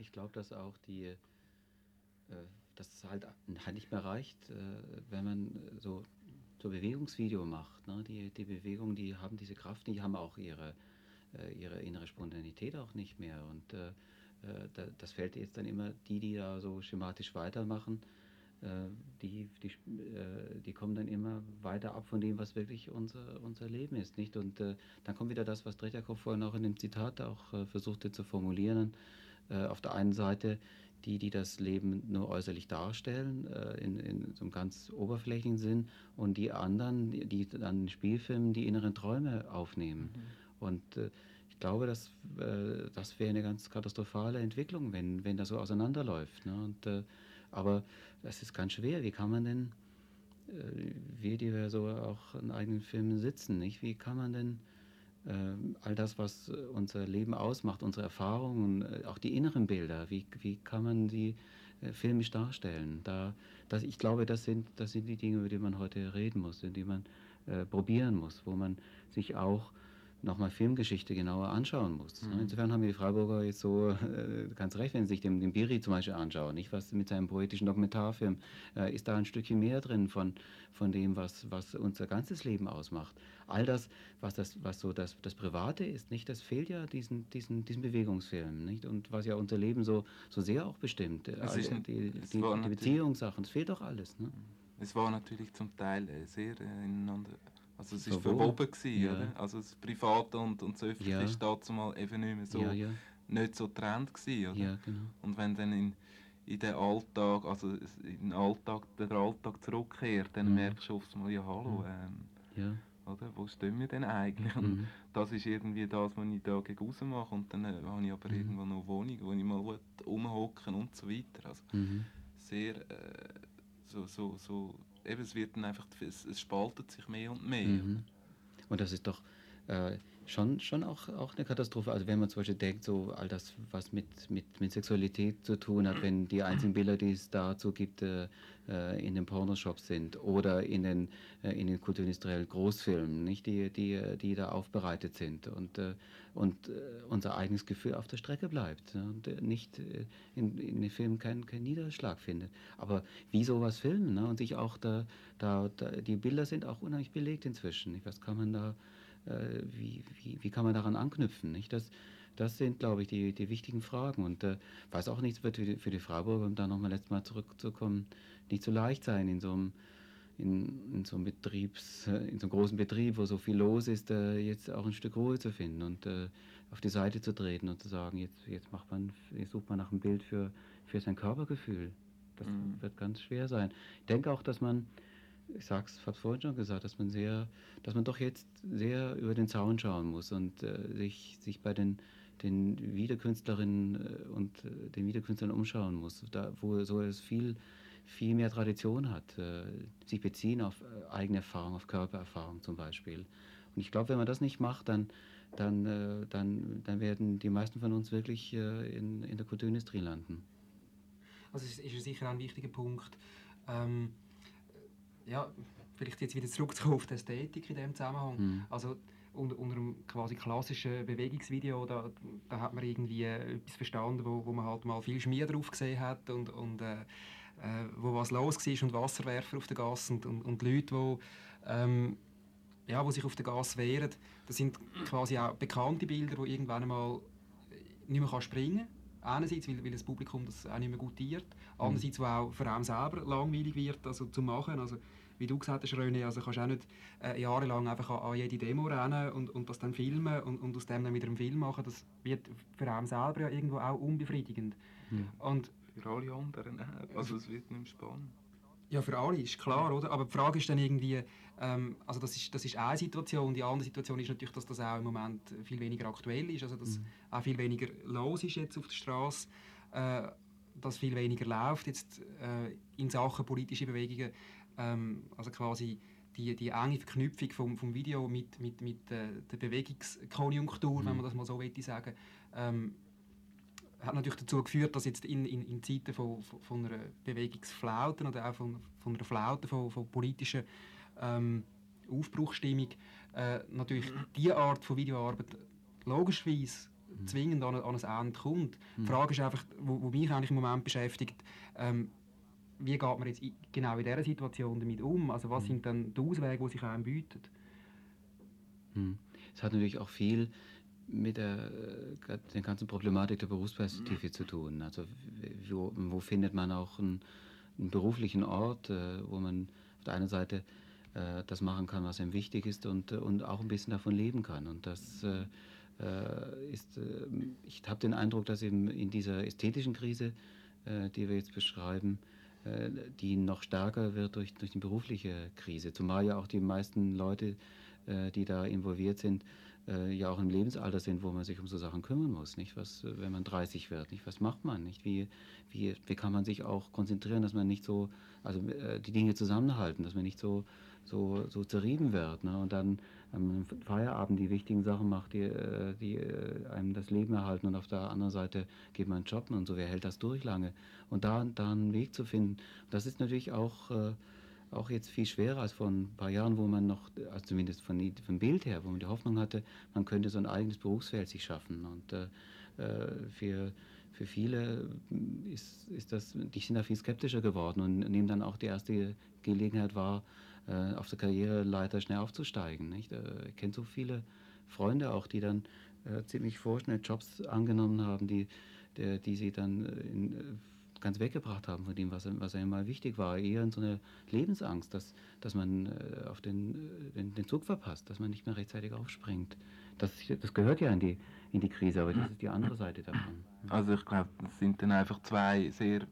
Ich glaube, dass auch dass es halt nicht mehr reicht, wenn man so Bewegungsvideo macht. Ne? Die Bewegungen, die haben diese Kraft, die haben auch ihre innere Spontanität auch nicht mehr. Und das fällt jetzt dann immer die da so schematisch weitermachen, die kommen dann immer weiter ab von dem, was wirklich unser Leben ist, nicht? Und dann kommt wieder das, was Tretjakow vorhin auch in dem Zitat auch versuchte zu formulieren. Auf der einen Seite die das Leben nur äußerlich darstellen, in so einem ganz oberflächlichen Sinn, und die anderen, die dann in Spielfilmen die inneren Träume aufnehmen. Und ich glaube, das wäre eine ganz katastrophale Entwicklung, wenn das so auseinanderläuft. Ne? Aber das ist ganz schwer. Wie kann man denn, wir, die wir so auch in eigenen Filmen sitzen, nicht? Wie kann man denn all das, was unser Leben ausmacht, unsere Erfahrungen, auch die inneren Bilder, wie kann man die filmisch darstellen? Ich glaube, das sind die Dinge, über die man heute reden muss, die man probieren muss, wo man sich auch nochmal Filmgeschichte genauer anschauen muss. Insofern haben wir die Freiburger jetzt so, ganz recht, wenn Sie sich den Biri zum Beispiel anschauen, nicht? Was mit seinem poetischen Dokumentarfilm, ist da ein Stückchen mehr drin von dem, was unser ganzes Leben ausmacht. All das, was so das Private ist, nicht? Das fehlt ja diesen Bewegungsfilmen, nicht? Und was ja unser Leben so sehr auch bestimmt. Die Beziehungssachen, das fehlt doch alles, ne? Es war natürlich zum Teil sehr ineinander. Also es war Verwoben gewesen, ja. Oder? Also das Private und das Öffentliche Ja. ist dazu mal eben nicht mehr so, nicht so getrennt gewesen, oder? Ja, genau. Und wenn dann in den Alltag, also der Alltag zurückkehrt, dann merkst du oft mal, ja hallo, oder? Wo stehen wir denn eigentlich? Und das ist irgendwie das, was ich da gegen raus mache. Und dann habe ich aber irgendwo noch eine Wohnung, wo ich mal rumhocken und so weiter. Also sehr eben, es wird dann einfach, es spaltet sich mehr und mehr. Und das ist doch schon auch eine Katastrophe. Also wenn man zum Beispiel denkt, so all das, was mit Sexualität zu tun hat, wenn die einzigen Bilder, die es dazu gibt, in den Pornoshops sind oder in den kulturindustriellen Großfilmen, nicht, die da aufbereitet sind und unser eigenes Gefühl auf der Strecke bleibt, ne? Und nicht in den Filmen kein Niederschlag findet. Aber wie sowas filmen, ne? Und sich auch die Bilder sind auch unheimlich belegt inzwischen. Nicht? Was kann man da wie kann man daran anknüpfen? Nicht? Das sind, glaube ich, die wichtigen Fragen. Und weiß auch nicht, es wird für die Freiburger, um da nochmal letztes Mal zurückzukommen, nicht so leicht sein in so einem in so einem großen Betrieb, wo so viel los ist, jetzt auch ein Stück Ruhe zu finden und auf die Seite zu treten und zu sagen, jetzt sucht man nach einem Bild für sein Körpergefühl. Das wird ganz schwer sein. Ich denke auch, dass man, ich habe es vorhin schon gesagt, dass man doch jetzt sehr über den Zaun schauen muss und sich bei den Wiederkünstlerinnen und den Wiederkünstlern umschauen muss, da wo so es viel mehr Tradition hat, sich beziehen auf eigene Erfahrung, auf Körpererfahrung zum Beispiel. Und ich glaube, wenn man das nicht macht, dann werden die meisten von uns wirklich in der Kulturindustrie landen. Also es ist sicher ein wichtiger Punkt. Ja, vielleicht jetzt wieder zurückzukommen auf die Ästhetik in diesem Zusammenhang. Also unter einem quasi klassischen Bewegungsvideo, da hat man irgendwie etwas verstanden, wo man halt mal viel Schmier drauf gesehen hat und wo was los war und Wasserwerfer auf der Gasse und Leute, die sich auf der Gasse wehren. Das sind quasi auch bekannte Bilder, die irgendwann einmal nicht mehr springen kann. Einerseits, weil das Publikum das auch nicht mehr gutiert. Andererseits, weil auch für einen selber langweilig wird, also zu machen. Also, wie du gesagt hast, René, also kannst du auch nicht jahrelang einfach an jede Demo rennen und das dann filmen und aus dem dann wieder einen Film machen. Das wird für einen selber ja irgendwo auch unbefriedigend. Und für alle anderen, also es wird nicht mehr spannend. Ja, für alle, ist klar, oder? Aber die Frage ist dann irgendwie, also das ist eine Situation. Die andere Situation ist natürlich, dass das auch im Moment viel weniger aktuell ist, also dass auch viel weniger los ist jetzt auf der Straße, dass viel weniger läuft jetzt in Sachen politische Bewegungen, also quasi die enge Verknüpfung vom Video mit der Bewegungskonjunktur, wenn man das mal so sagen will, hat natürlich dazu geführt, dass jetzt in Zeiten von einer Bewegungsflaute oder auch von einer Flaute von politischer Aufbruchsstimmung natürlich diese Art von Videoarbeit logischerweise zwingend an ein Ende kommt. Die Frage ist einfach, wo mich eigentlich im Moment beschäftigt, wie geht man jetzt genau in dieser Situation damit um? Also was sind dann die Auswege, die sich einem bieten? Es hat natürlich auch viel mit der ganzen Problematik der Berufsperspektive zu tun. Also wo findet man auch einen beruflichen Ort, wo man auf der einen Seite das machen kann, was einem wichtig ist und auch ein bisschen davon leben kann. Und das ich habe den Eindruck, dass eben in dieser ästhetischen Krise, die wir jetzt beschreiben, die noch stärker wird durch die berufliche Krise. Zumal ja auch die meisten Leute, die da involviert sind, ja auch im Lebensalter sind, wo man sich um so Sachen kümmern muss. Nicht? Wenn man 30 wird, nicht? Was macht man? Nicht? Wie kann man sich auch konzentrieren, dass man nicht so, also die Dinge zusammenhalten, dass man nicht so zerrieben wird, ne? Und dann am Feierabend die wichtigen Sachen macht, die einem das Leben erhalten, und auf der anderen Seite geht man jobben und so. Wer hält das durch lange? Und da einen Weg zu finden, das ist natürlich auch jetzt viel schwerer als vor ein paar Jahren, wo man noch, also zumindest vom Bild her, wo man die Hoffnung hatte, man könnte so ein eigenes Berufsfeld sich schaffen. Und für viele ist das, die sind da viel skeptischer geworden und nehmen dann auch die erste Gelegenheit wahr, auf der Karriereleiter schnell aufzusteigen. Nicht? Ich kenne so viele Freunde auch, die dann ziemlich vorschnell Jobs angenommen haben, die sie dann ganz weggebracht haben von dem, was einem mal wichtig war. Eher in so eine Lebensangst, dass man auf den Zug verpasst, dass man nicht mehr rechtzeitig aufspringt. Das gehört ja in die Krise, aber das ist die andere Seite davon. Also ich glaube, das sind dann einfach zwei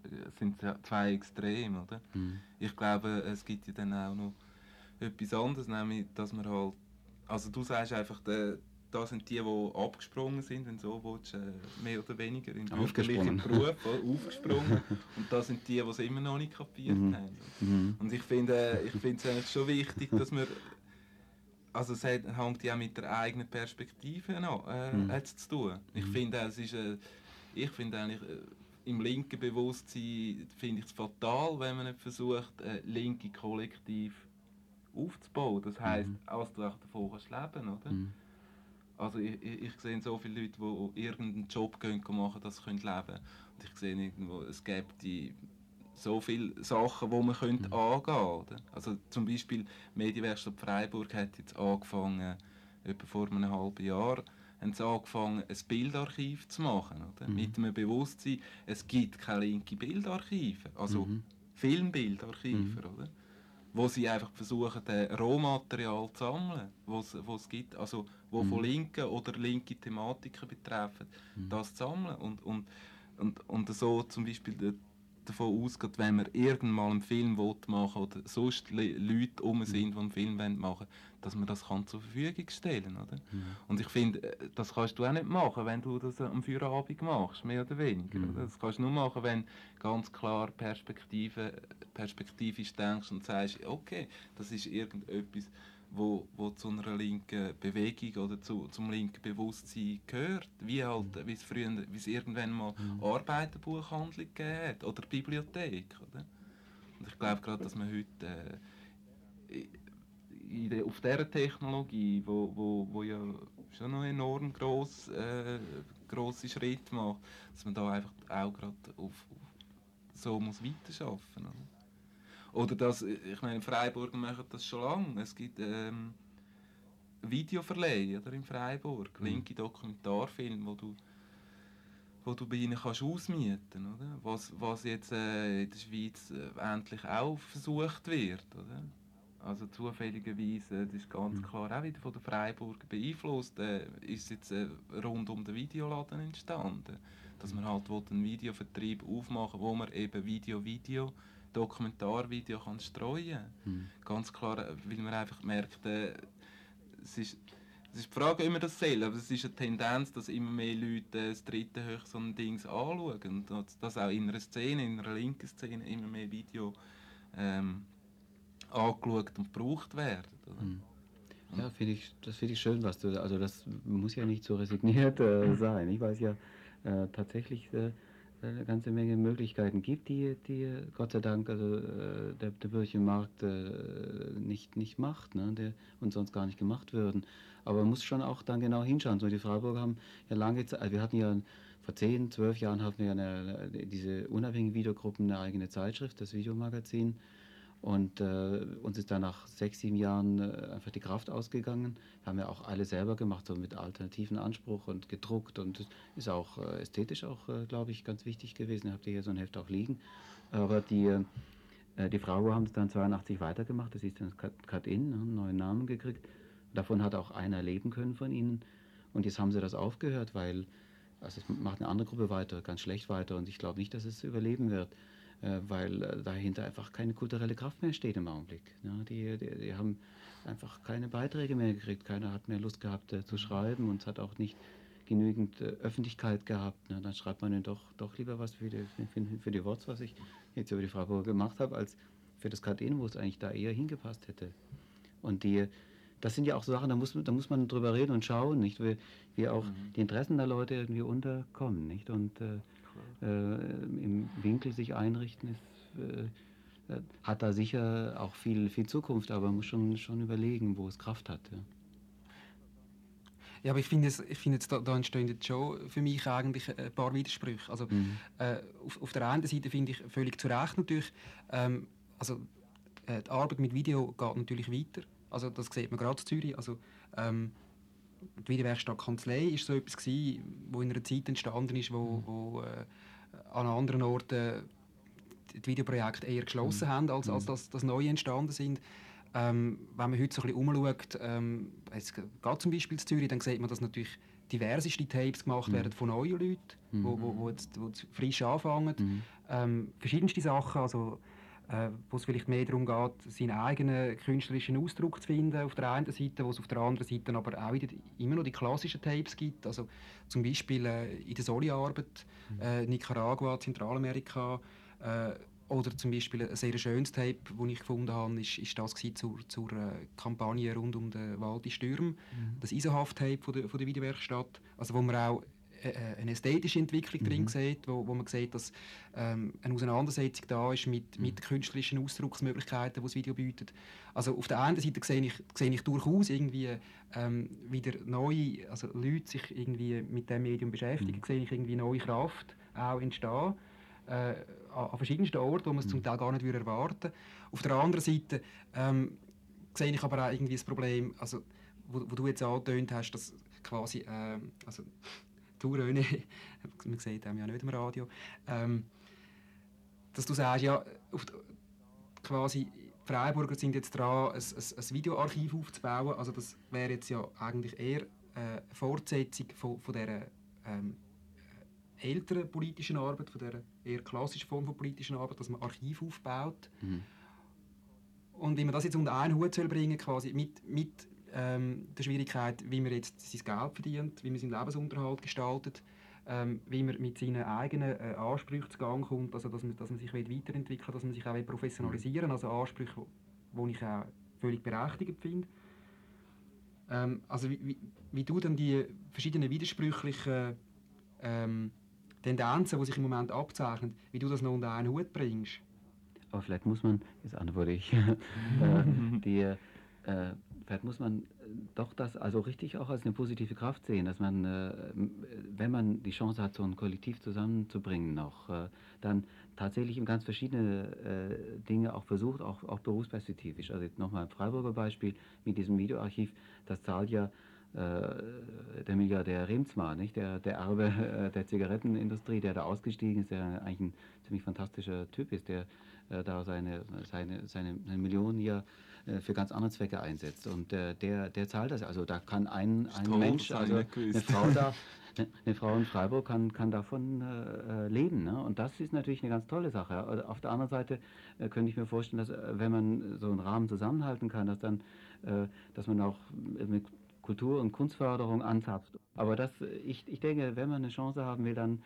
Extreme, oder? Ich glaube, es gibt ja dann auch noch etwas anderes, nämlich, dass man halt, also du sagst einfach, da sind die abgesprungen sind, wenn du so willst, mehr oder weniger in bürgerlichen Beruf, aufgesprungen. Und da sind die es immer noch nicht kapiert haben. Und ich finde es eigentlich schon wichtig, dass man, also es hängt ja mit der eigenen Perspektive an, zu tun. Ich finde, ich finde eigentlich, im linken Bewusstsein finde ich es fatal, wenn man nicht versucht, linke Kollektiv aufzubauen. Das heisst, als du auch davon kannst leben, oder? Also ich sehe so viele Leute, die irgendeinen Job machen, dass sie leben können. Und ich sehe irgendwo, es gibt so viele Sachen, die man angehen könnte. Also zum Beispiel die Medienwerkstatt Freiburg hat jetzt angefangen, etwa vor einem halben Jahr, ein Bildarchiv zu machen. Oder? Mit dem Bewusstsein, es gibt keine linke Bildarchive, also Filmbildarchive, oder? Wo sie einfach versuchen, Rohmaterial zu sammeln, was es gibt, also wo von linken oder linke Thematiken betreffen, das zu sammeln und so zum Beispiel davon ausgeht, wenn man irgendwann einen Film machen will oder sonst Leute sind, die einen Film machen wollen, dass man das zur Verfügung stellen kann. Oder? Und ich finde, das kannst du auch nicht machen, wenn du das am Feierabend machst, mehr oder weniger. Oder? Das kannst du nur machen, wenn du ganz klar perspektivisch denkst und sagst, okay, das ist irgendetwas, wo zu einer linken Bewegung oder zum linken Bewusstsein gehört. Wie es irgendwann mal Arbeiterbuchhandlung gegeben hat oder Bibliothek. Oder? Und ich glaube gerade, dass man heute auf dieser Technologie, wo ja schon noch enorm grosse Schritte macht, dass man da einfach auch gerade so muss weiterarbeiten muss. Oder dass, ich meine, Freiburger machen das schon lange. Es gibt Videoverleih oder in Freiburg, linke Dokumentarfilme, wo du bei ihnen kannst ausmieten, oder? Was jetzt in der Schweiz endlich auch versucht wird, oder? Also zufälligerweise, das ist ganz klar auch wieder von den Freiburger beeinflusst, ist jetzt rund um den Videoladen entstanden. Dass man halt einen Videovertrieb aufmachen will, wo man eben Dokumentarvideo kann streuen. Ganz klar, weil man einfach merkt, es ist die Frage immer dasselbe, aber es ist eine Tendenz, dass immer mehr Leute das dritte Hoch so ein Ding anschauen. Und dass auch in einer Szene, in einer linken Szene, immer mehr Video angeschaut und gebraucht werden. Oder? Ja, das finde ich schön, was du, also das muss ja nicht so resigniert sein. Ich weiß ja tatsächlich, eine ganze Menge Möglichkeiten gibt, die Gott sei Dank also, der bürgerliche Markt nicht macht, ne, und sonst gar nicht gemacht würden. Aber man muss schon auch dann genau hinschauen. So, die Freiburger haben ja lange Zeit, also wir hatten ja vor 10, 12 Jahren hatten wir ja diese unabhängigen Videogruppen eine eigene Zeitschrift, das Videomagazin. Und uns ist dann nach 6, 7 Jahren einfach die Kraft ausgegangen. Haben wir auch alle selber gemacht, so mit alternativen Anspruch und gedruckt. Und das ist auch ästhetisch auch, glaube ich, ganz wichtig gewesen. Ihr habt hier so ein Heft auch liegen. Aber die Frau haben es dann 82 weitergemacht. Das ist dann Cut-In, einen neuen Namen gekriegt. Davon hat auch einer leben können von ihnen. Und jetzt haben sie das aufgehört, weil also es macht eine andere Gruppe weiter, ganz schlecht weiter. Und ich glaube nicht, dass es überleben wird. Weil dahinter einfach keine kulturelle Kraft mehr steht im Augenblick. Ja, die haben einfach keine Beiträge mehr gekriegt, keiner hat mehr Lust gehabt zu schreiben und es hat auch nicht genügend Öffentlichkeit gehabt. Ne? Dann schreibt man dann doch lieber was für die WOTS, was ich jetzt über die Freiburger gemacht habe, als für das Cut-In, wo es eigentlich da eher hingepasst hätte. Und das sind ja auch so Sachen, da muss man drüber reden und schauen, nicht? Wie auch die Interessen der Leute irgendwie unterkommen, nicht? Und im Winkel sich einrichten hat da sicher auch viel Zukunft, aber man muss schon überlegen, wo es Kraft hat. Ja. Ja, aber ich finde jetzt, da entstehen jetzt schon für mich eigentlich ein paar Widersprüche. Also, auf der einen Seite finde ich völlig zu Recht natürlich, die Arbeit mit Video geht natürlich weiter. Also das sieht man gerade in Zürich. Also, die Videowerkstatt Kanzlei war so etwas gewesen, wo in einer Zeit entstanden ist, wo an anderen Orten die Videoprojekte eher geschlossen haben, als dass neue entstanden sind. Wenn man heute so ein bisschen umschaut, jetzt gerade zum Beispiel in Zürich, dann sieht man, dass natürlich diverseste Tapes gemacht werden von neuen Leuten, die jetzt frisch anfangen. Verschiedenste Sachen, also, wo es vielleicht mehr darum geht, seinen eigenen künstlerischen Ausdruck zu finden auf der einen Seite, wo es auf der anderen Seite aber auch immer noch die klassischen Tapes gibt, also zum Beispiel in der Soli-Arbeit, Nicaragua, Zentralamerika, oder zum Beispiel ein sehr schönes Tape, das ich gefunden habe, ist das zur Kampagne rund um den Waldi Stürm, das Isohaft-Tape von der Videowerkstatt, also wo man auch eine ästhetische Entwicklung drin sieht, wo man sieht, dass eine Auseinandersetzung da ist mit den künstlerischen Ausdrucksmöglichkeiten, die das Video bietet. Also auf der einen Seite sehe ich durchaus irgendwie wieder neue, also Leute sich irgendwie mit diesem Medium beschäftigen, sehe ich irgendwie neue Kraft auch entstehen. An verschiedensten Orten, wo man es zum Teil gar nicht erwarten würde. Auf der anderen Seite sehe ich aber auch irgendwie das Problem, also, wo du jetzt angetönt hast, dass quasi, also du René, man sieht das ja nicht im Radio, dass du sagst, ja, quasi die Freiburger sind jetzt dran, ein Videoarchiv aufzubauen, also das wäre jetzt ja eigentlich eher eine Fortsetzung von dieser älteren politischen Arbeit, von der eher klassischen Form von politischen Arbeit, dass man Archiv aufbaut. Und wie man das jetzt unter einen Hut bringen soll, quasi mit der Schwierigkeit, wie man jetzt sein Geld verdient, wie man seinen Lebensunterhalt gestaltet, wie man mit seinen eigenen Ansprüchen zu Gang kommt, also dass man sich weiterentwickeln will, dass man sich auch professionalisieren will, also Ansprüche, die ich auch völlig berechtigt finde. Also wie du dann die verschiedenen widersprüchlichen Tendenzen, die sich im Moment abzeichnen, wie du das noch unter einen Hut bringst. Aber vielleicht muss man, jetzt antworte ich, vielleicht muss man doch das also richtig auch als eine positive Kraft sehen, dass man, wenn man die Chance hat, so ein Kollektiv zusammenzubringen noch, dann tatsächlich ganz verschiedene Dinge auch versucht, auch berufsperspektivisch. Also jetzt nochmal ein Freiburger Beispiel mit diesem Videoarchiv, das zahlt ja der Milliardär Remzma, nicht? Der Erbe der Zigarettenindustrie, der da ausgestiegen ist, der eigentlich ein ziemlich fantastischer Typ ist, der da seine Millionen hier für ganz andere Zwecke einsetzt. Und der zahlt das. Also da kann ein Mensch, also eine Frau in Freiburg kann davon leben. Ne? Und das ist natürlich eine ganz tolle Sache. Also auf der anderen Seite könnte ich mir vorstellen, dass wenn man so einen Rahmen zusammenhalten kann, dass man auch mit Kultur- und Kunstförderung anzapft. Aber ich denke, wenn man eine Chance haben will, dann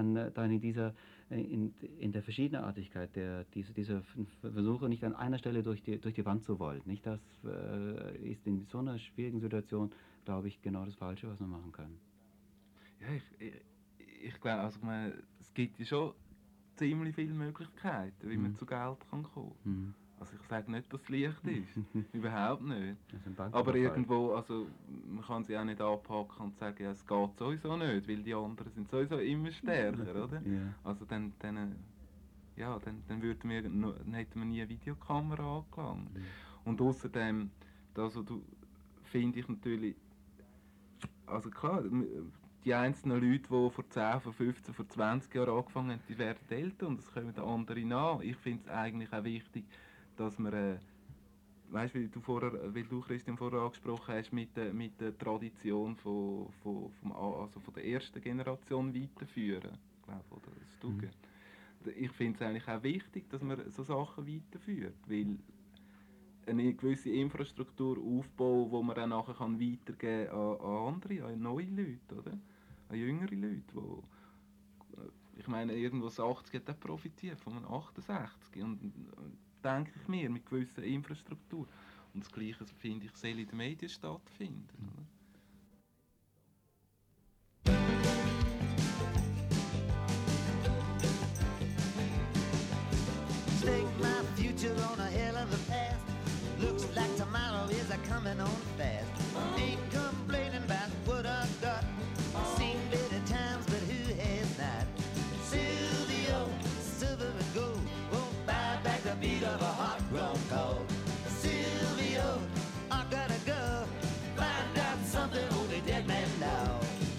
in der Verschiedenartigkeit dieser Versuche nicht an einer Stelle durch die Wand zu wollen. Nicht? Das ist in so einer schwierigen Situation, glaube ich, genau das Falsche, was man machen kann. Ja, ich glaube, also, es gibt ja schon ziemlich viele Möglichkeiten, wie man zu Geld kann kommen. Also ich sage nicht, dass es leicht ist, überhaupt nicht. Aber irgendwo, also man kann sie auch nicht anpacken und sagen, ja, es geht sowieso nicht, weil die anderen sind sowieso immer stärker, oder? Also dann hätten wir nie eine Videokamera angelangt. Und außerdem, das, was du, finde ich natürlich, also klar, die einzelnen Leute, die vor 10, vor 15, vor 20 Jahren angefangen haben, die werden älter und es kommen andere nach. Ich finde es eigentlich auch wichtig, dass man, weißt, weil du Christian vorher angesprochen hast, mit der Tradition von der ersten Generation weiterführen, glaube oder das Stugen. Ich finde es eigentlich auch wichtig, dass man so Sachen weiterführt, weil eine gewisse Infrastruktur aufbauen, wo man dann nachher weitergeben kann an andere, an neue Leute, oder? An jüngere Leute, wo ich meine, irgendwo das 80 hat auch profitiert von einem 68 und denke ich mir, mit gewisser Infrastruktur. Und das Gleiche, finde ich, soll in den Medien stattfinden, oder? Stake my future on a hell of a path. Looks like tomorrow is a coming on fast. Ain't complaining about what I got. Seen better times, but who has not? Silvio, silver and gold, won't buy back the beat of a hot grown cold. Silvio, I gotta go find out something only dead men know.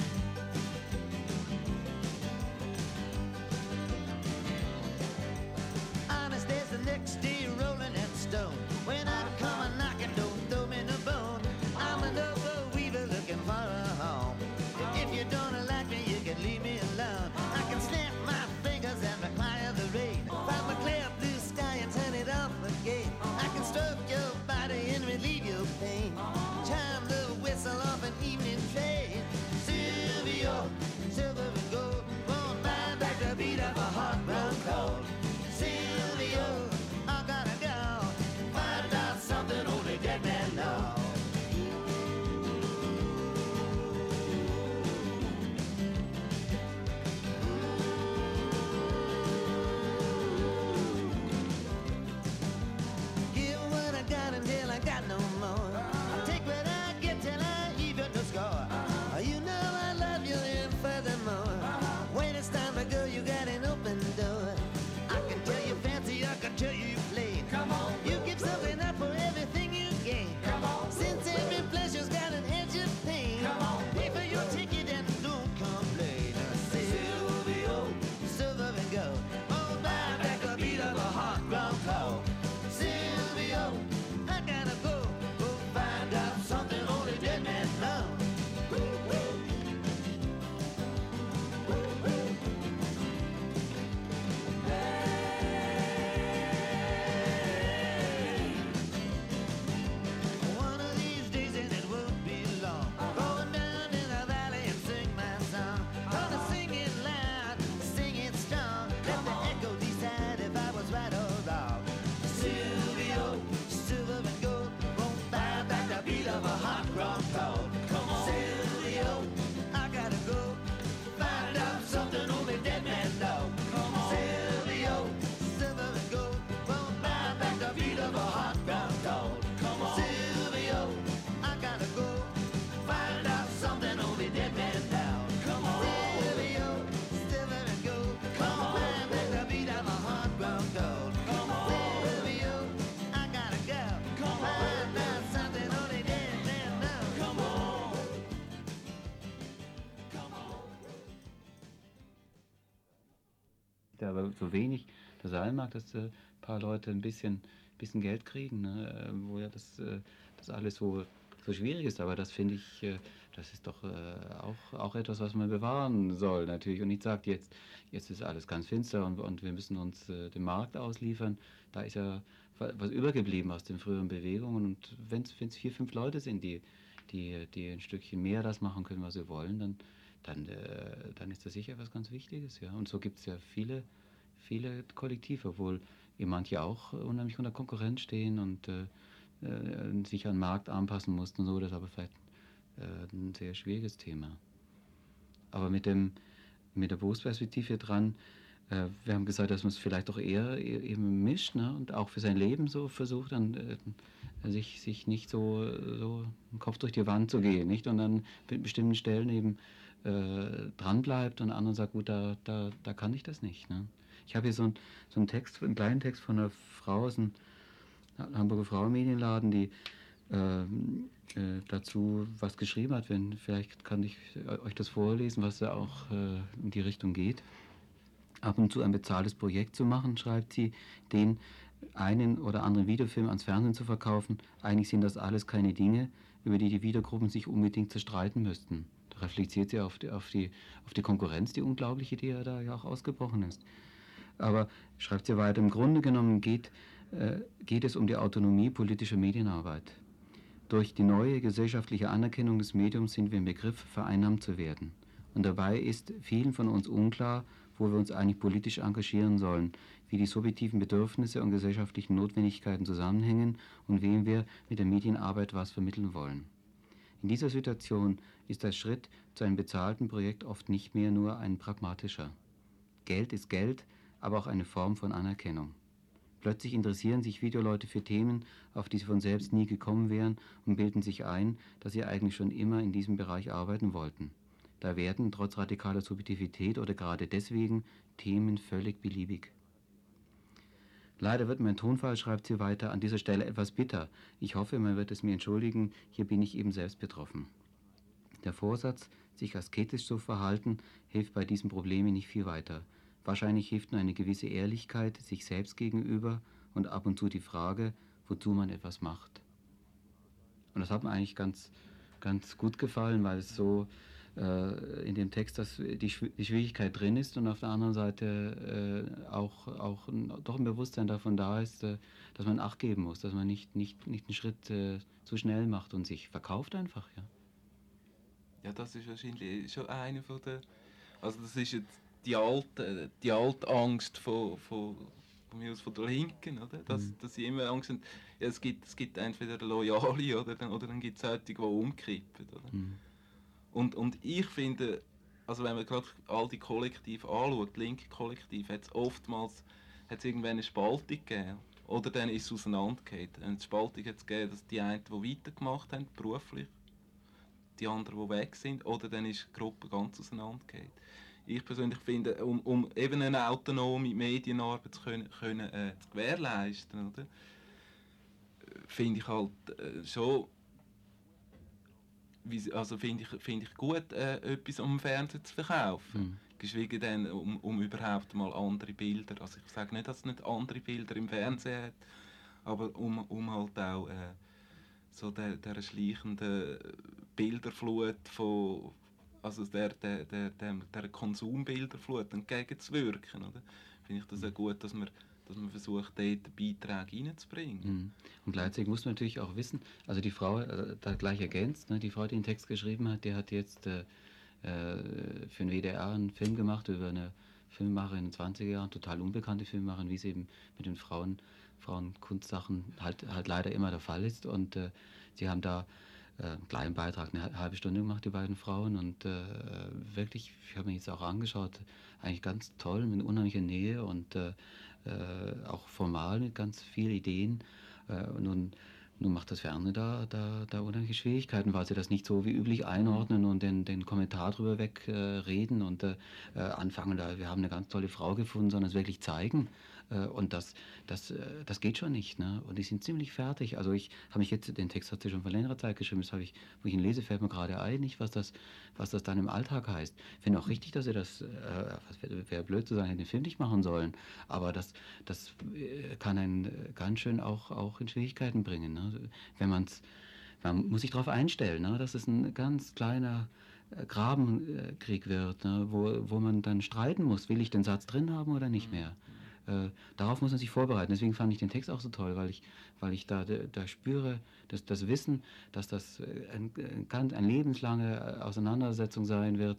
Honest as the next day rolling in stone. When I come a knocking, don't throw me no bone. I'm a no-go weaver looking for a home. If you don't like me, you can leave me alone. I can snap my fingers and require the rain. Find a clear blue sky and turn it off again. I can stroke your body and relieve your pain. Chime the whistle of an evening train. Silvio, silver and gold, won't buy back the beat of a heart grown cold. Silvio, I gotta go find out something only dead men know. Give what I got until I got no more. I'll take what I get till I even no score. You know I love you and furthermore, when it's time to go, you got an open door. I can tell you fancy, I can tell you plain. Come on, you give something up for everything you gain. Come on, since every pleasure's got an edge of pain. Come on, pay for your ticket and don't complain. Silvio, silver and gold, won't buy back a beat of a hot ground cold. Silvio, I gotta go find out something only dead men know. One of these days and it won't be long, going down in the valley and sing my song. Gonna sing it loud, sing it strong. Let the echo decide if I was right or wrong. Silvio, silver and gold, won't buy back the beat of a hot grown cold. Come on, Silvio, I gotta go find out something only dead men know. Come on, Silvio, silver and gold, won't buy back the beat of a hot grown cold. Come on, Silvio, I gotta go find out something only dead men know. Come on, Silvio, silver and gold, come on, buy back the beat of a hot grown cold. Come on, Silvio, I gotta go find out something only dead men know. Come on, come on. Aber so wenig der sein mag, dass ein paar Leute ein bisschen Geld kriegen, ne? Wo ja das alles so schwierig ist. Aber das finde ich, das ist doch auch etwas, was man bewahren soll natürlich. Und nicht sagt, jetzt ist alles ganz finster und wir müssen uns dem Markt ausliefern. Da ist ja was übergeblieben aus den früheren Bewegungen. Und wenn es 4, 5 Leute sind, die ein Stückchen mehr das machen können, was sie wollen, dann ist das sicher was ganz Wichtiges. Ja. Und so gibt es ja viele Kollektive, obwohl eben manche auch unheimlich unter Konkurrenz stehen und sich an den Markt anpassen mussten und so. Das ist aber vielleicht ein sehr schwieriges Thema. Aber mit dem mit der Berufsperspektive dran. Wir haben gesagt, dass man es vielleicht auch eher eben mischt, ne? Und auch für sein Leben so versucht, dann sich nicht so den Kopf durch die Wand zu gehen, nicht? Und an bestimmten Stellen eben dran bleibt und anderen sagt, gut, da kann ich das nicht. Ne? Ich habe hier so einen Text, einen kleinen Text von einer Frau aus dem Hamburger Frauenmedienladen, die dazu was geschrieben hat. Vielleicht kann ich euch das vorlesen, was da auch in die Richtung geht. Ab und zu ein bezahltes Projekt zu machen, schreibt sie, den einen oder anderen Videofilm ans Fernsehen zu verkaufen. Eigentlich sind das alles keine Dinge, über die Videogruppen sich unbedingt zerstreiten müssten. Da reflektiert sie auf die Konkurrenz, die unglaubliche, die ja da ja auch ausgebrochen ist. Aber, schreibt sie weiter, im Grunde genommen geht es um die Autonomie politischer Medienarbeit. Durch die neue gesellschaftliche Anerkennung des Mediums sind wir im Begriff, vereinnahmt zu werden. Und dabei ist vielen von uns unklar, wo wir uns eigentlich politisch engagieren sollen, wie die subjektiven Bedürfnisse und gesellschaftlichen Notwendigkeiten zusammenhängen und wem wir mit der Medienarbeit was vermitteln wollen. In dieser Situation ist der Schritt zu einem bezahlten Projekt oft nicht mehr nur ein pragmatischer. Geld ist Geld, aber auch eine Form von Anerkennung. Plötzlich interessieren sich Videoleute für Themen, auf die sie von selbst nie gekommen wären und bilden sich ein, dass sie eigentlich schon immer in diesem Bereich arbeiten wollten. Da werden, trotz radikaler Subjektivität oder gerade deswegen, Themen völlig beliebig. Leider wird mein Tonfall, schreibt sie weiter, an dieser Stelle etwas bitter. Ich hoffe, man wird es mir entschuldigen, hier bin ich eben selbst betroffen. Der Vorsatz, sich asketisch zu verhalten, hilft bei diesen Problemen nicht viel weiter. Wahrscheinlich hilft nur eine gewisse Ehrlichkeit sich selbst gegenüber und ab und zu die Frage, wozu man etwas macht. Und das hat mir eigentlich ganz gut gefallen, weil es so in dem Text, dass die Schwierigkeit drin ist und auf der anderen Seite auch doch ein Bewusstsein davon da ist, dass man Acht geben muss, dass man nicht einen Schritt zu schnell macht und sich verkauft einfach. Ja, ja, das ist wahrscheinlich schon eine von der... Also das ist jetzt die alte Angst von mir aus von der Linken, oder? Dass sie immer Angst haben, ja, es gibt entweder Loyale oder dann gibt es solche, die umkippen, oder? Und ich finde, also wenn man gerade all die Kollektive anschaut, linke Kollektive, hat es oftmals irgendwann eine Spaltung gegeben. Oder dann ist es auseinandergegangen. Eine Spaltung hat es gegeben, dass die einen, die weitergemacht haben, beruflich, die anderen, die weg sind, oder dann ist die Gruppe ganz auseinandergegangen. Ich persönlich finde, um eben eine autonome Medienarbeit zu gewährleisten, oder, finde ich halt schon, also finde ich gut, etwas am Fernsehen zu verkaufen. Geschweige denn, um überhaupt mal andere Bilder. Also ich sage nicht, dass es nicht andere Bilder im Fernsehen hat, aber um halt auch so der schleichenden Bilderflut von, also der Konsumbilderflut entgegenzuwirken, oder? Finde ich das auch gut, dass man versucht, dort einen Beitrag reinzubringen. Und gleichzeitig muss man natürlich auch wissen, also die Frau, da gleich ergänzt, ne, die Frau, die den Text geschrieben hat, die hat jetzt für den WDR einen Film gemacht über eine Filmemacherin in den 20er Jahren, total unbekannte Filmemacherin, wie es eben mit den Frauenkunstsachen halt leider immer der Fall ist. Und sie haben da einen kleinen Beitrag, eine halbe Stunde gemacht, die beiden Frauen. Und wirklich, ich habe mir jetzt auch angeschaut, eigentlich ganz toll, mit unheimlicher Nähe und auch formal mit ganz vielen Ideen. Nun macht das Fernsehen da unheimliche Schwierigkeiten, weil sie das nicht so wie üblich einordnen und den Kommentar drüber wegreden und anfangen, wir haben eine ganz tolle Frau gefunden, sondern es wirklich zeigen. Und das geht schon nicht. Ne? Und die sind ziemlich fertig. Also ich habe mich jetzt, den Text hat sie schon vor längerer Zeit geschrieben, wo ich ihn lese, fällt mir gerade ein, nicht, was das dann im Alltag heißt. Ich finde auch richtig, dass sie das, wäre blöd zu sagen, hätte den Film nicht machen sollen, aber das kann einen ganz schön auch in Schwierigkeiten bringen. Ne? Man muss sich darauf einstellen, ne? Dass es ein ganz kleiner Grabenkrieg wird, ne? wo man dann streiten muss, will ich den Satz drin haben oder nicht mehr. Darauf muss man sich vorbereiten. Deswegen fand ich den Text auch so toll, weil ich da spüre, dass das Wissen, dass das eine lebenslange Auseinandersetzung sein wird,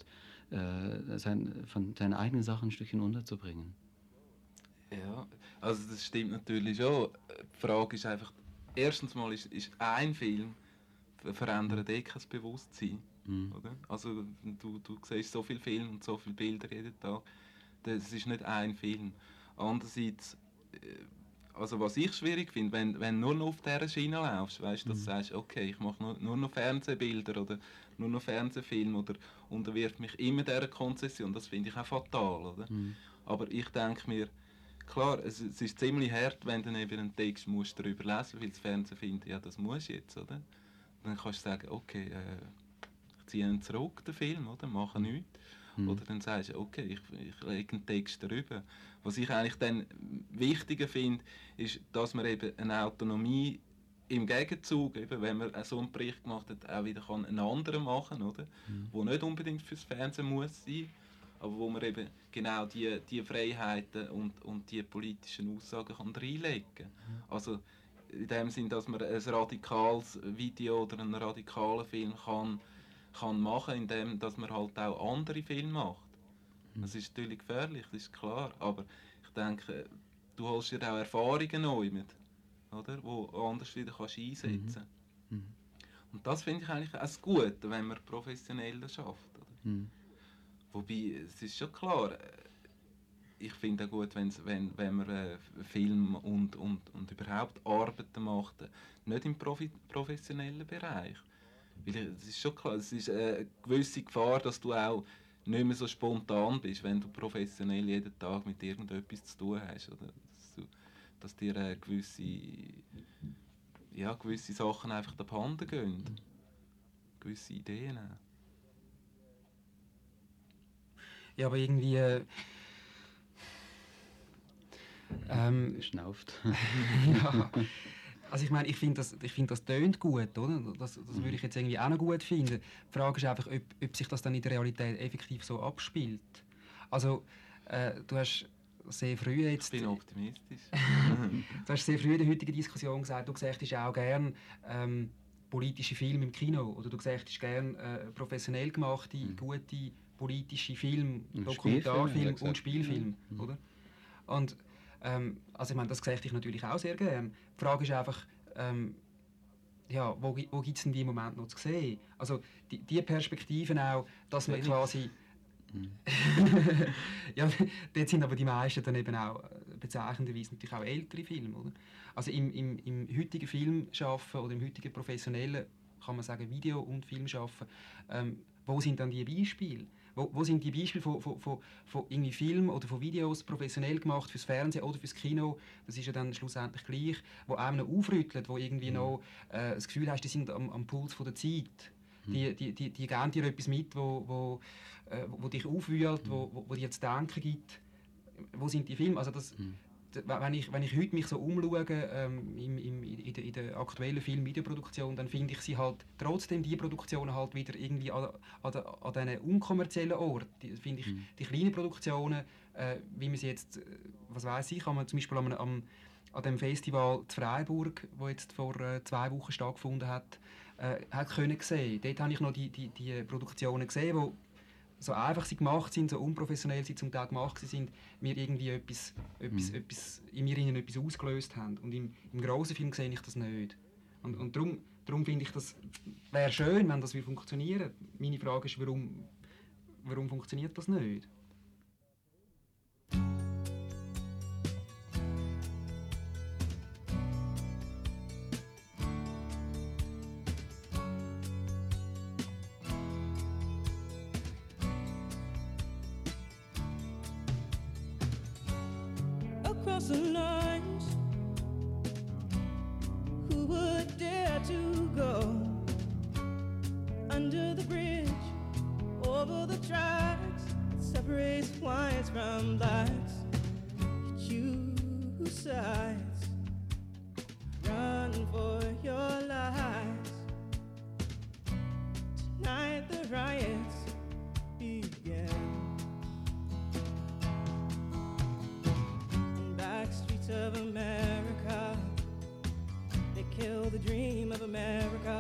von seinen eigenen Sachen ein Stückchen unterzubringen. Ja, also das stimmt natürlich schon. Die Frage ist einfach, erstens mal ist ein Film verändert kein Bewusstsein. Oder? Also du siehst so viele Filme und so viele Bilder jeden Tag. Das ist nicht ein Film. Andererseits, also was ich schwierig finde, wenn du nur noch auf dieser Schiene laufst, weißt, dass du sagst, okay, ich mache nur noch Fernsehbilder oder nur noch Fernsehfilme oder unterwirft mich immer dieser Konzession, das finde ich auch fatal. Oder? Aber ich denke mir, klar, es ist ziemlich hart, wenn du eben einen Text musst darüber lesen, weil das Fernsehen findet, ja, das musst du jetzt, oder? Dann kannst du sagen, okay, ich ziehe ihn zurück, den Film, oder? Mache nichts. Oder dann sagst du, okay, ich lege einen Text darüber. Was ich eigentlich dann wichtiger finde, ist, dass man eben eine Autonomie im Gegenzug, eben, wenn man so einen Bericht gemacht hat, auch wieder einen anderen machen kann, oder? Wo nicht unbedingt fürs Fernsehen muss sein, aber wo man eben genau die Freiheiten und die politischen Aussagen kann reinlegen kann. Also in dem Sinn, dass man ein radikales Video oder einen radikalen Film kann machen, indem dass man halt auch andere Filme macht. Das ist natürlich gefährlich, das ist klar, aber ich denke, du holst dir auch Erfahrungen neu mit, oder, wo anders wieder kannst einsetzen. Und das finde ich eigentlich auch das Gute, wenn man professioneller schafft. Oder? Wobei, es ist schon klar, ich finde es gut, wenn man Film und überhaupt Arbeiten macht, nicht im professionellen Bereich. Weil es ist schon klar, es ist eine gewisse Gefahr, dass du auch nicht mehr so spontan bist, wenn du professionell jeden Tag mit irgendetwas zu tun hast. Oder? Dass dir gewisse Sachen einfach abhanden gehen. Gewisse Ideen. Ja, aber irgendwie... Schnauft. Ja. Also ich meine, ich finde das tönt gut, oder? Das würde ich jetzt irgendwie auch noch gut finden. Die Frage ist einfach, ob sich das dann in der Realität effektiv so abspielt. Also du hast sehr früh jetzt... Ich bin optimistisch. Du hast sehr früh in der heutigen Diskussion gesagt, du siehst auch gerne politische Filme im Kino oder du siehst gerne professionell gemachte, gute politische Filme, Dokumentarfilme und Spielfilme, oder? Und also ich meine, das sehe ich natürlich auch sehr gerne. Die Frage ist einfach, wo gibt es denn die im Moment noch zu sehen? Also die Perspektiven auch, dass man quasi... ja, dort sind aber die meisten dann eben auch bezeichnenderweise natürlich auch ältere Filme, oder? Also im heutigen Filmschaffen oder im heutigen professionellen, kann man sagen, Video- und Filmschaffen, wo sind dann die Beispiele? Wo sind die Beispiele von irgendwie Filmen oder von Videos professionell gemacht fürs Fernsehen oder fürs Kino? Das ist ja dann schlussendlich gleich, wo einem noch aufrüttelt, wo irgendwie noch das Gefühl hast, die sind am Puls von der Zeit. Die geben dir etwas mit, wo dich aufwühlt, wo dir zu denken gibt. Wo sind die Filme? Also wenn ich heute mich so umschaue in der aktuellen Film-Videoproduktion, dann finde ich sie halt trotzdem die Produktionen halt wieder irgendwie an diesen unkommerziellen Orten. Finde ich die kleinen Produktionen, wie man sie jetzt, was weiß ich, kann man zum Beispiel an dem Festival zu Freiburg, das jetzt vor 2 Wochen stattgefunden hat können sehen. Dort habe ich noch die Produktionen gesehen, die so einfach sie gemacht sind, so unprofessionell sie zum Teil gemacht sind, mir irgendwie etwas in mir etwas ausgelöst haben. Und im grossen Film sehe ich das nicht. Und darum finde ich, das wäre schön, wenn das funktionieren würde. Meine Frage ist, warum funktioniert das nicht? Across the lines, who would dare to go under the bridge, over the tracks that separates whites from blacks? Choose sides, run for your lives. Tonight the riots began. Streets of America, they kill the dream of America.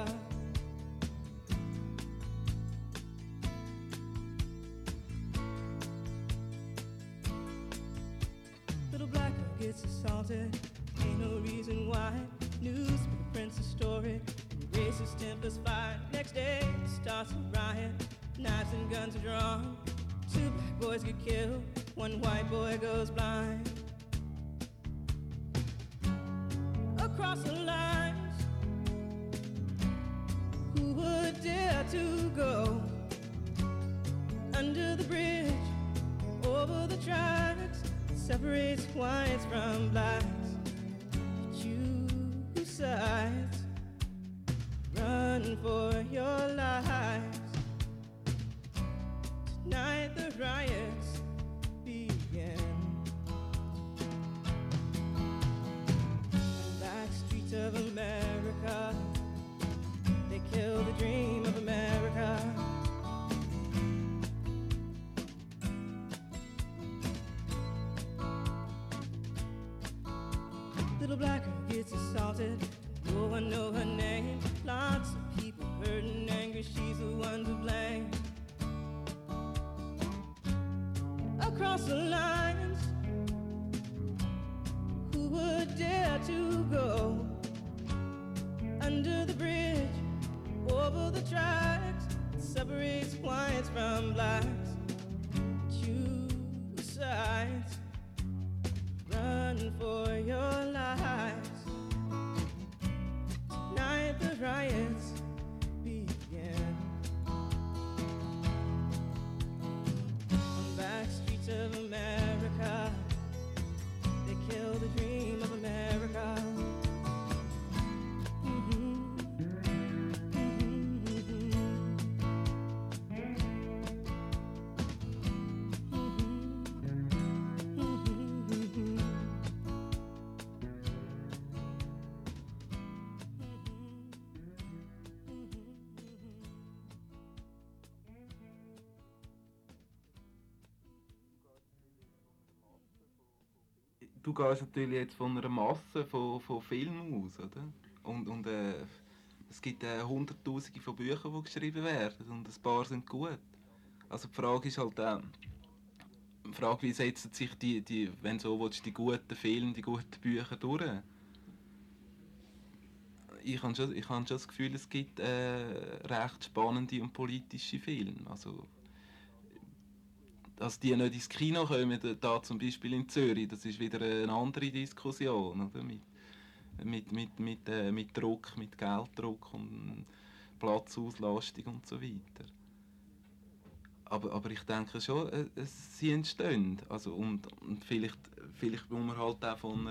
Little black girl gets assaulted, ain't no reason why. Newspaper prints a story, Racist tempers fire. Next day starts a riot. Knives and guns are drawn. 2 black boys get killed. 1 white boy goes blind. Across the lines, who would dare to go under the bridge, over the tracks that separates whites from blacks? Choose sides, run for your lives. Tonight the riots begin. Back streets of America, they kill the dream of America. Little black girl gets assaulted, no one know her name. Lots of people hurt and angry, she's the one to blame. Across the lines, who would dare to go under the bridge, over the tracks that separates whites from blacks? Choose sides, run for your lives. Tonight the riots begin. On back streets of America, they kill the dream of America. Du gehst natürlich jetzt von einer Masse von Filmen aus, oder? Und es gibt Hunderttausende von Büchern, die geschrieben werden und ein paar sind gut. Also die Frage ist halt die Frage, wie setzen sich die wenn so willst, die guten Filme, die guten Bücher durch? Ich habe schon das Gefühl, es gibt recht spannende und politische Filme. Also, dass die nicht ins Kino kommen, da zum Beispiel in Zürich, das ist wieder eine andere Diskussion, oder? Mit Druck, mit Gelddruck und Platzauslastung und so weiter. Aber ich denke schon, sie entstehen. Also, und vielleicht muss man halt auch von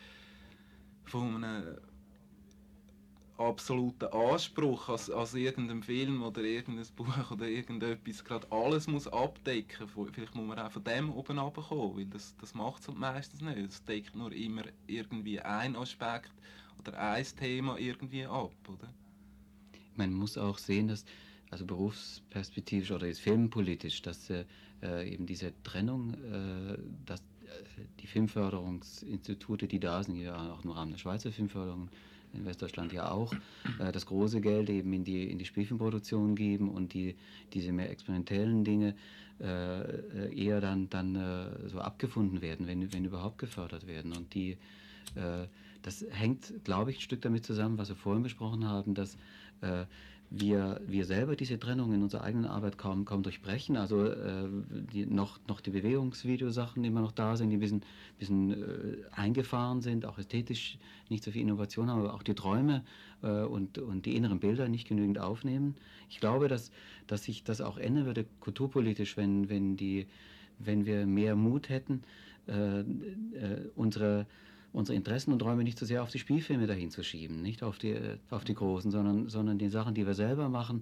einem absoluten Anspruch als irgendeinem Film oder irgendein Buch oder irgendetwas gerade alles muss abdecken. Vielleicht muss man auch von dem oben runterkommen, weil das macht es halt meistens nicht. Es deckt nur immer irgendwie ein Aspekt oder ein Thema irgendwie ab, oder? Man muss auch sehen, dass also berufsperspektivisch oder jetzt filmpolitisch, dass eben diese Trennung, dass die Filmförderungsinstitute, die da sind, ja auch im Rahmen der Schweizer Filmförderung, in Westdeutschland ja auch, das große Geld eben in die Spielfilmproduktion geben und diese mehr experimentellen Dinge eher dann so abgefunden werden, wenn überhaupt gefördert werden. Und das hängt, glaube ich, ein Stück damit zusammen, was wir vorhin besprochen haben, dass wir selber diese Trennung in unserer eigenen Arbeit kaum durchbrechen. Also noch die Bewegungsvideosachen immer noch da sind, die ein bisschen eingefahren sind, auch ästhetisch nicht so viel Innovation haben, aber auch die Träume und die inneren Bilder nicht genügend aufnehmen. Ich glaube, dass sich das auch ändern würde kulturpolitisch, wenn wir mehr Mut hätten, unsere Interessen und Träume nicht so sehr auf die Spielfilme dahin zu schieben, nicht auf die großen, sondern die Sachen, die wir selber machen,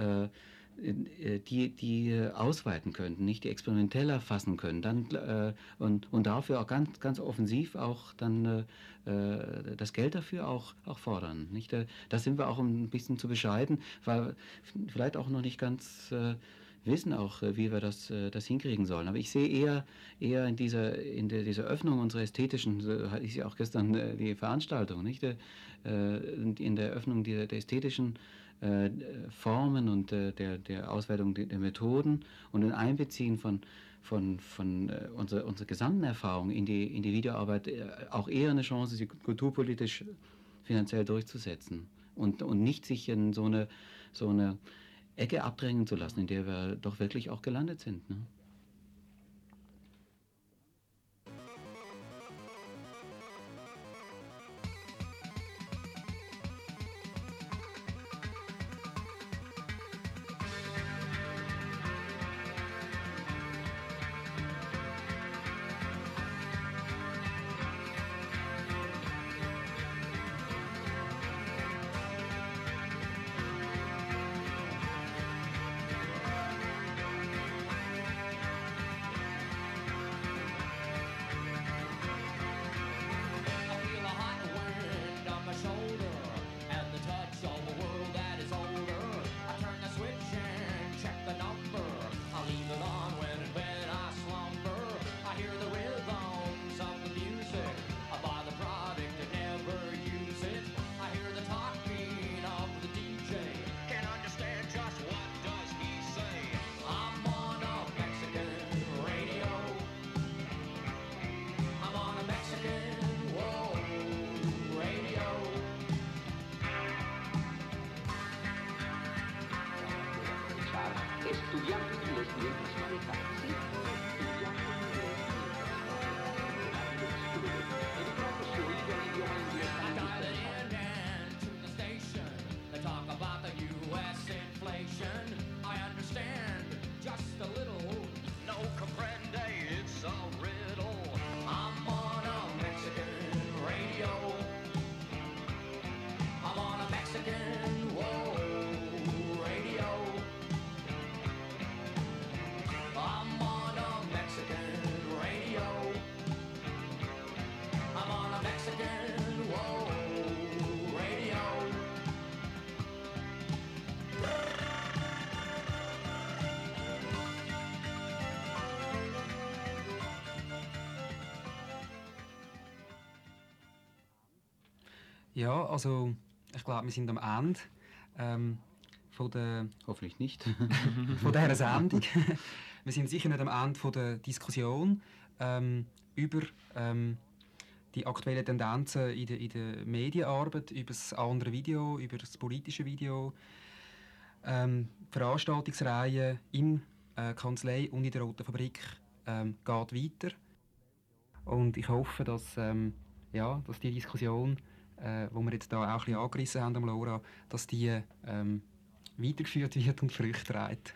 die ausweiten könnten, nicht die experimenteller fassen können, dann und dafür auch ganz offensiv auch dann das Geld dafür auch fordern, nicht? Da sind wir auch ein bisschen zu bescheiden, weil vielleicht auch noch nicht ganz wissen auch, wie wir das hinkriegen sollen. Aber ich sehe eher in dieser Öffnung unserer ästhetischen, so hatte ich ja auch gestern die Veranstaltung, nicht? In der Öffnung der ästhetischen Formen und der Auswertung der Methoden und ein Einbeziehen von unserer gesamten Erfahrung in die Videoarbeit auch eher eine Chance, sie kulturpolitisch finanziell durchzusetzen. und nicht sich in so eine Ecke abdrängen zu lassen, in der wir doch wirklich auch gelandet sind. Ne? Ja, also ich glaube, wir sind am Ende von der... Hoffentlich nicht. von dieser Sendung. Wir sind sicher nicht am Ende von der Diskussion über die aktuellen Tendenzen in der Medienarbeit, über das andere Video, über das politische Video, Veranstaltungsreihe in Kanzlei und in der Roten Fabrik geht weiter. Und ich hoffe, dass die Diskussion, wo wir jetzt da auch ein bisschen angerissen haben, Laura, dass die weitergeführt wird und Früchte trägt.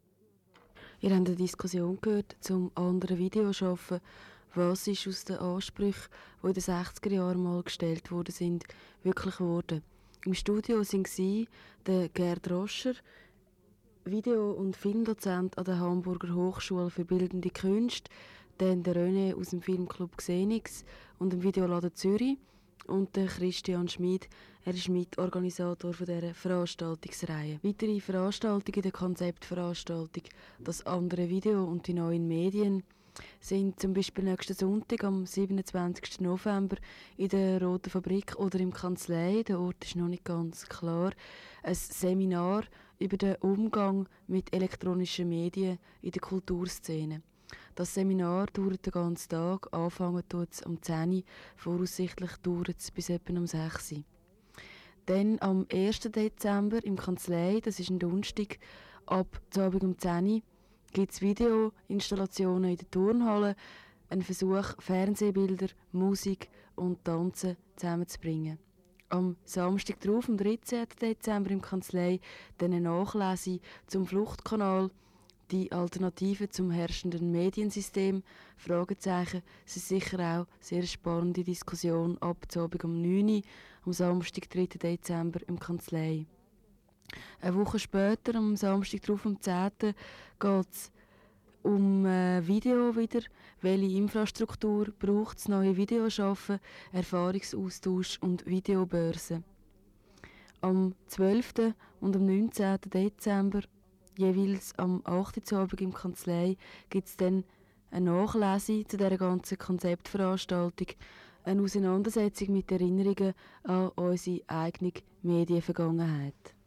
Ihr habt eine Diskussion gehört zum anderen Video schaffen. Was ist aus den Ansprüchen, die in den 60er Jahren mal gestellt worden sind, wirklich geworden? Im Studio waren der Gerd Roscher, Video- und Filmdozent an der Hamburger Hochschule für Bildende Künste, dann der René aus dem Filmclub Xenix und dem Videoladen Zürich und der Christian Schmid. Er ist Mitorganisator dieser Veranstaltungsreihe. Weitere Veranstaltungen der Konzeptveranstaltung «Das andere Video und die neuen Medien» sind zum Beispiel nächsten Sonntag am 27. November in der Roten Fabrik oder im Kanzlei, der Ort ist noch nicht ganz klar, ein Seminar über den Umgang mit elektronischen Medien in der Kulturszene. Das Seminar dauert den ganzen Tag, anfangen tut es um 10 Uhr, voraussichtlich dauert es bis etwa um 6 Uhr. Dann am 1. Dezember im Kanzlei, das ist ein Donnerstag, ab Abend um 10 Uhr, gibt es Videoinstallationen in der Turnhalle, ein Versuch, Fernsehbilder, Musik und Tanzen zusammenzubringen. Am Samstag darauf, am 13. Dezember im Kanzlei, dann eine Nachlese zum Fluchtkanal, die Alternative zum herrschenden Mediensystem, Fragezeichen. Es ist sicher auch eine sehr spannende Diskussion ab Abend um 9 Uhr, am Samstag, 3. Dezember im Kanzlei. Eine Woche später, am Samstag darauf, am 10. geht es um Video wieder. Welche Infrastruktur braucht es, neue Videoschaffen, Erfahrungsaustausch und Videobörsen. Am 12. und am 19. Dezember, jeweils am 8. Abend im Kanzlei, gibt es dann eine Nachlese zu dieser ganzen Konzeptveranstaltung, eine Auseinandersetzung mit Erinnerungen an unsere eigene Medienvergangenheit.